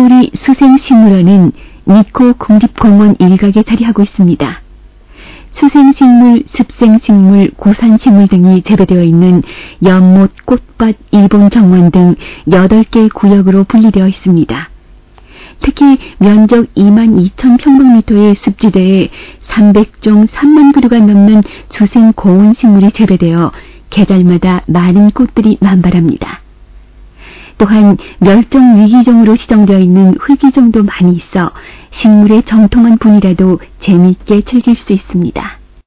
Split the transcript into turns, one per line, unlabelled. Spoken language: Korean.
시오리 수생식물원은 니코 국립공원 일각에 자리하고 있습니다. 수생식물, 습생식물, 고산식물 등이 재배되어 있는 연못, 꽃밭, 일본 정원 등 8개 구역으로 분리되어 있습니다. 특히 면적 22,000평방미터의 습지대에 300종 3만 그루가 넘는 수생 고온식물이 재배되어 계절마다 많은 꽃들이 만발합니다. 또한 멸종 위기종으로 지정되어 있는 흑이종도 많이 있어 식물의 정통한 분이라도 재미있게 즐길 수 있습니다.